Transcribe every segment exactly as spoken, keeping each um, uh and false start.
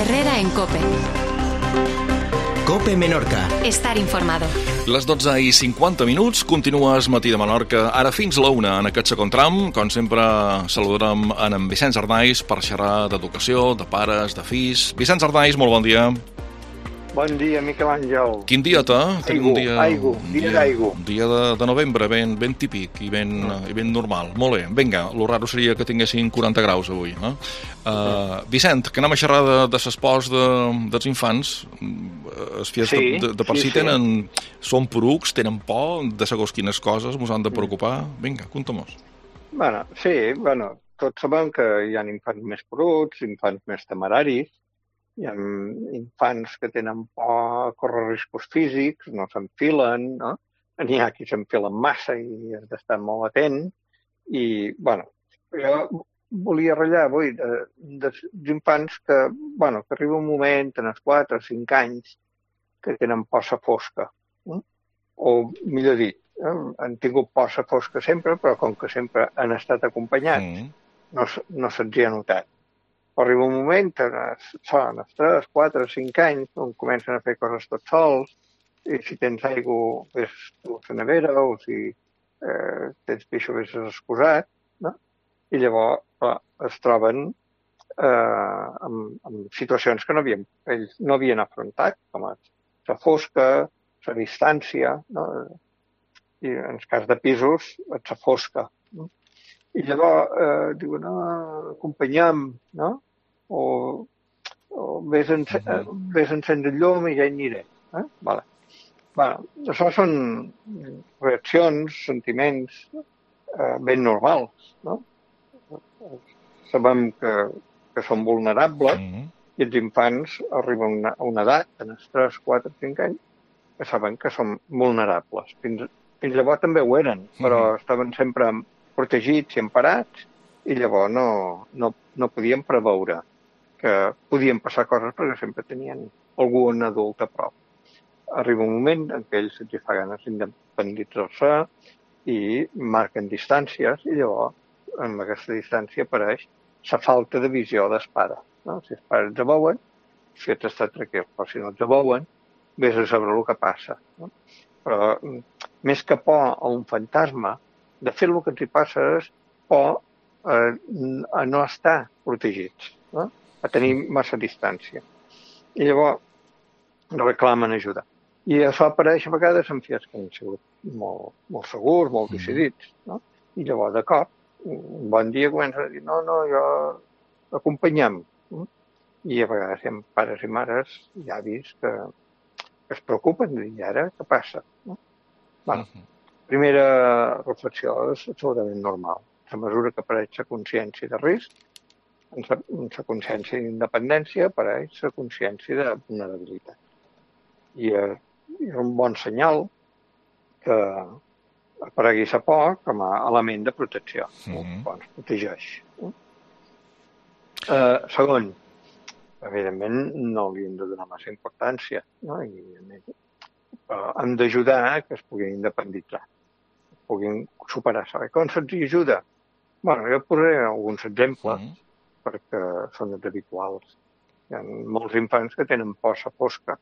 Herrera en COPE. COPE Menorca. Estar informado. Les dotze i cinquanta minuts, continues Matí de Menorca, ara fins la una en aquest segon tram. Com sempre, saludarem en Vicenç Arnaiz per xerrar d'educació, de pares, de fills. Vicenç Arnaiz, molt bon dia. Bon dia, Miquel Àngel. Quin dia té? Aigu, un dia, aigu, un dia d'aigu. Un dia de, de novembre, ben, ben típic i ben, mm. i ben normal. Molt bé, vinga, lo raro seria que tinguessin quaranta graus avui. Eh? Uh, Vicent, que anem a xerrar de, de l'espòs de, dels infants. Els fills sí, de, de per si sí, tenen, sí. Són porucs, tenen por de segons quines coses, mos han de preocupar. Vinga, conta-mos. Bueno, sí, bueno, tots sabem que hi ha infants més porucs, infants més temeraris, hi ha infants que tenen por a córrer riscos físics, no s'enfilen, no? N'hi ha qui s'enfilen massa i has d'estar molt atent. I, bueno, jo volia ratllar avui d'infants que, bueno, que arriba un moment, en els quatre o cinc anys, que tenen por a fosca. Eh? O, millor dit, eh? han tingut por a fosca sempre, però com que sempre han estat acompanyats, mm. no, no se'ls hi ha notat. Arriba un moment, són els tres, quatre, cinc anys, on comencen a fer coses tots sols, i si tens aigua, ves a la nevera, o si eh, tens pixo, ves excusat, no? I llavors clar, es troben eh, amb, amb situacions que no havien, ells no havien afrontat, com la fosca, la distància, no? I en el cas de pisos, la fosca. No? I llavors eh, diuen, no, acompanyem, no? O, o vés a encendre el llum i ja hi aniré. Eh? Vale. Bueno, això són reaccions, sentiments eh, ben normals, no? Sabem que, que són vulnerables mm-hmm. i els infants arriben a una, a una edat, en els tres, quatre, cinc anys, que saben que són vulnerables. Fins, fins llavors també ho eren, però mm-hmm. estaven sempre protegits i emparats, i llavors no, no, no podien preveure que podien passar coses perquè sempre tenien algun adult a prop. Arriba un moment en què ells se'ls fa ganes d'independitzar-se i marquen distàncies, i llavors en aquesta distància apareix la falta de visió d'espada. No? Si els pares els veuen, si ets estat tranquil, però si no els veuen, vés a saber el que passa. No? Però més que por a un fantasma, de fet, el que ens hi passa és por eh, a no estar protegits, no? A tenir massa distància. I llavors reclamen ajuda. I això apareix a vegades en fills que han sigut molt, molt segurs, molt decidits. No? I llavors, de cop, un bon dia comença a dir no, no, jo acompanyem. No? I a vegades hi ha pares i mares, ja vist, que, que es preocupen i ara què passa? No? Bueno, primera reflexió és absolutament normal. A mesura que apareix la consciència de risc, en la consciència d'independència apareix la consciència de vulnerabilitat. I és un bon senyal que aparegui la por com a element de protecció. Mm-hmm. Ens protegeix. Uh, segon, evidentment no li hem de donar massa importància, no? I, uh, hem d'ajudar que es puguin independitzar, puguin superar-se. Com se'ls ajuda? Bueno, jo posaré alguns exemples, mm. perquè són els habituals. Hi ha molts infants que tenen por a la fosca,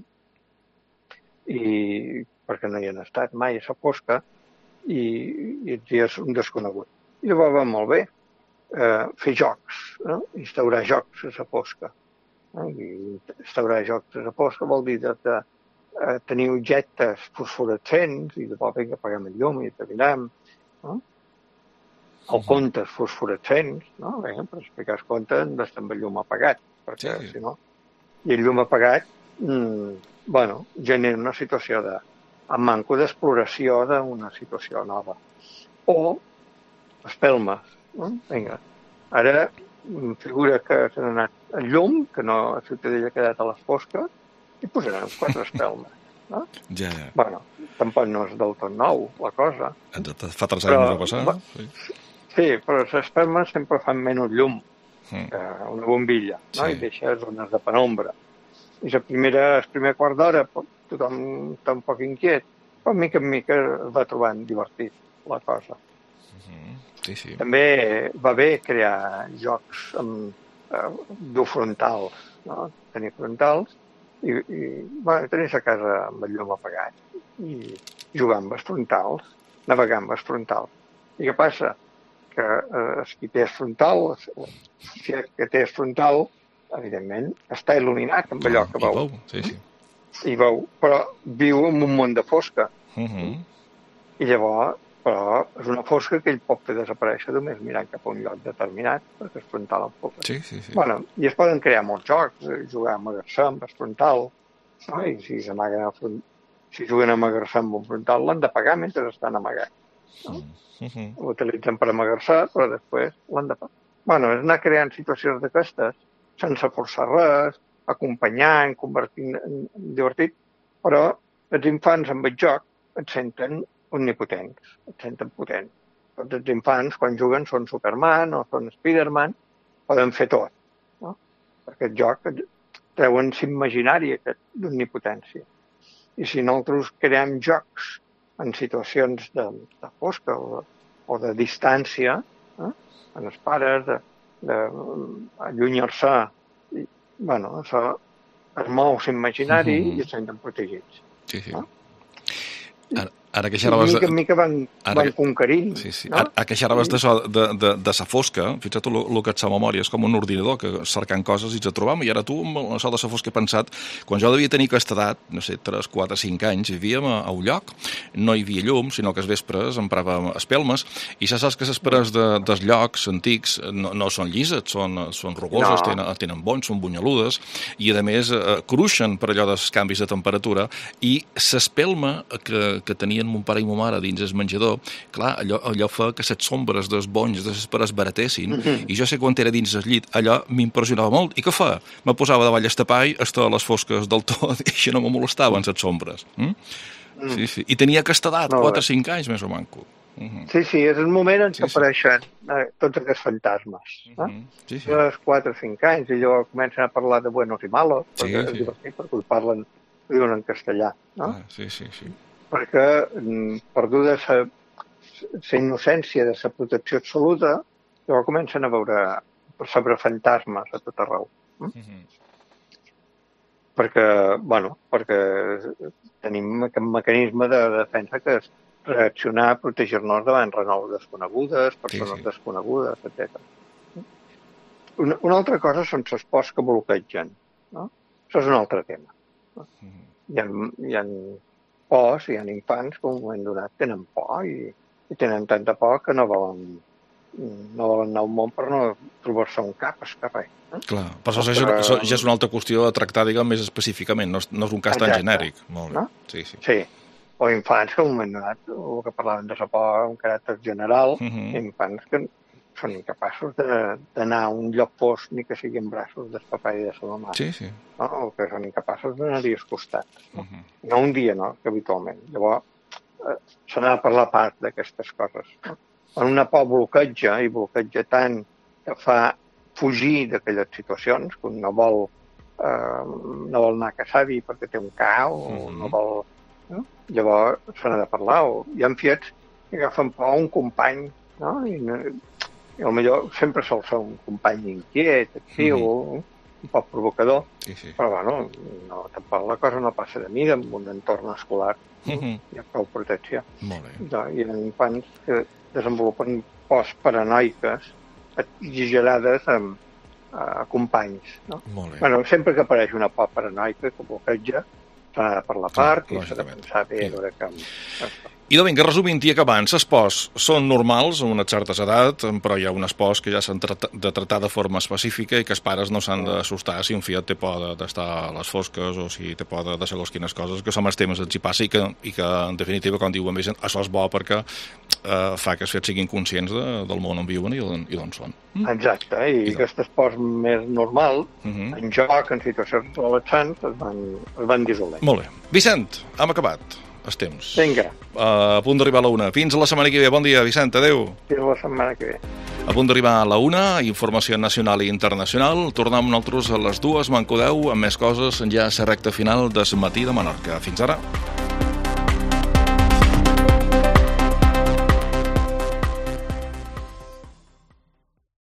i perquè no hi han estat mai a la fosca, i, i és un desconegut. I llavors va molt bé eh, fer jocs, no? Instaurar jocs a la fosca. No? I instaurar jocs a la fosca vol dir de, de, de tenir objectes fosforescents i llavors vinga, apaguem el llum i terminem, no? O contes fosforescents, no? Bé, per explicar els contes han d'estar amb el llum apagat, perquè sí. Si no... I el llum apagat, mmm, bueno, genera una situació de amb manco d'exploració d'una situació nova. O espelmes, no? Vinga, ara figura que s'ha anat el llum, que no, la ciutadella ha quedat a les fosques, i posaran quatre espelmes. No? Ja, ja. Bueno, tampoc no és del tot nou, la cosa. Fa tres anys no va passar, no? Sí. Sí, però les espelmes sempre fan menys llum mm. que una bombilla, no? Sí. I deixa zones de penombra. I la primera, el primer quart d'hora tothom està un poc inquiet, però mica en mica es va trobant divertit la cosa. Mm-hmm. Sí, sí. També va bé crear jocs amb, eh, dur frontals, no? Tenir frontals i, i bueno, tenir a casa amb el llum apagat i jugar amb els frontals, navegar amb els frontals. I què passa? Que eh, el qui té el frontal, si el que té el frontal, evidentment, està il·luminat amb allò que veu. Sí, sí. I veu, però viu en un món de fosca. Uh -huh. I llavors, però és una fosca que ell pot fer desaparèixer només mirant cap a un lloc determinat, perquè el frontal enfoca. Sí, sí, sí. Bueno, i es poden crear molts jocs, jugar a amagar-se amb el frontal, no? I si s'amaguen el front... si juguen a amagar-se amb un frontal, l'han de pagar mentre estan amagats. No? Uh -huh. L'utilitzen per amagar-se, però després l'han de pagar. Bueno, és anar creant situacions d'aquestes, sense forçar res, acompanyant, convertint en divertit, però els infants amb el joc et senten omnipotents, et senten potents. Tots els infants, quan juguen, són Superman o són Spiderman, poden fer tot. No? Perquè el joc treuen s'imaginari d'omnipotència. I si nosaltres creem jocs en situacions de, de fosca o, o de distància, eh? en els pares, d'allunyar-se, i, bueno, això es mou l'imaginari uh -huh. i es senten protegits. Sí, sí. No? Ara, ara que xerraves... Mica en mica van, ara, van conquerint. Sí, sí. No? Ara, ara que xerraves d'això, de, de, de sa fosca, fixa't tu el que et sa memòria, és com un ordinador que cercant coses i ens trobam, i ara tu, amb això de sa fosca, he pensat, quan jo devia tenir aquesta edat, no sé, tres, quatre, cinc anys, vivíem a, a un lloc, no hi havia llum, sinó que els vespres empràvem espelmes, i ja saps que les paredes de, dels llocs antics no, no són llises, són, són rugoses, no. tenen, tenen bons, són bunyaludes, i a més eh, cruixen per allò dels canvis de temperatura, i l'espelma que, que tenien mon pare i ma mare dins el menjador, clar, allò, allò fa que les sombres dels bonys de les paredes baratessin, mm -hmm. i jo sé quan era dins el llit, allò m'impressionava molt. I què fa? Me posava davall el tapall, estar a les fosques del tot, i això no me molestaven les sombres. Mm? Mm. Sí, sí. I tenia aquesta edat, no, quatre o cinc anys, més o manco. Uh -huh. Sí, sí, és el moment en què sí, sí. apareixen eh, tots aquests fantasmes. Eh? Uh -huh. Sí, sí. A quatre o cinc anys, i llavors comencen a parlar de buenos i malos, sí, perquè, sí. divertit, perquè ho parlen, ho diuen en castellà. No? Ah, sí, sí, sí. Perquè, perduda la innocència de la protecció absoluta, llavors comencen a veure sobre fantasmes a tot arreu. Eh? Uh -huh. Perquè, bueno, perquè tenim aquest mecanisme de defensa que és reaccionar, protegir-nos davant renous desconegudes, persones sí, sí. desconegudes, etcètera. Una, una altra cosa són les pors que bloquegen. No? Això és un altre tema. No? Hi ha, hi ha pors, hi ha infants que en un moment donat tenen por i, i tenen tanta por que no volen, no volen anar a un món per no trobar-se un cap escapar. Eh? Clar, però això, això, això ja és una altra qüestió a tractar, diguem, més específicament, no és, no és un cas tan Exacte. genèric. Molt bé. No? Sí, sí. Sí. O infants que en un moment donat, el que parlaven de la por en caràcter general, uh -huh. infants que són incapaços d'anar a un lloc fosc ni que sigui en braços del papà i de la mamà. Sí, sí. No? O que són incapaços d'anar-hi als costats. No? Uh -huh. no un dia, no?, que habitualment. Llavors, eh, se n'ha de parlar part d'aquestes coses. No? Quan una por bloqueja, i bloqueja tant que fa fugir d'aquelles situacions, que un no vol, eh, no vol anar a caçar-hi perquè té un cau, uh -huh. o no vol... No? Llavors se n'ha de parlar, o hi ha fiets que agafen por a un company, no? I, i potser sempre sol ser un company inquiet, actiu, mm-hmm. un poc provocador, sí, sí. però bueno, no, tampoc la cosa no passa de mida en un entorn escolar, mm-hmm. hi ha prou protecció. Molt bé. No, hi ha infants que desenvolupen pors paranoiques exagerades amb a companys. No? Molt bé. Bueno, sempre que apareix una por paranoica que bloqueja, s'ha de per la part i s'ha de pensar bé a veure com... Idò, vinga, resumint i acabant, les pors són normals a una certa edat, però hi ha unes pors que ja s'han de tractar de forma específica i que els pares no s'han d'assustar si un fiat té por d'estar a les fosques o si té por de segons quines coses, que són els temes que hi passa i que, i que en definitiva, com diuen més, això és bo perquè eh, fa que els fiats siguin conscients de, del món on viuen i d'on són. Mm? Exacte, i, I aquestes pors més normals, uh-huh. en joc, en situacions relaxants, es van, es van dissolent. Molt bé. Vicent, hem acabat. Els temps. Vinga. Uh, a punt d'arribar a la una. Fins la setmana que ve. Bon dia, Vicent. Adéu. Fins la setmana que ve. A punt d'arribar a la una, informació nacional i internacional. Tornem nosaltres a les dues, me'n codeu, amb més coses ja a la recta final del matí de Menorca. Fins ara.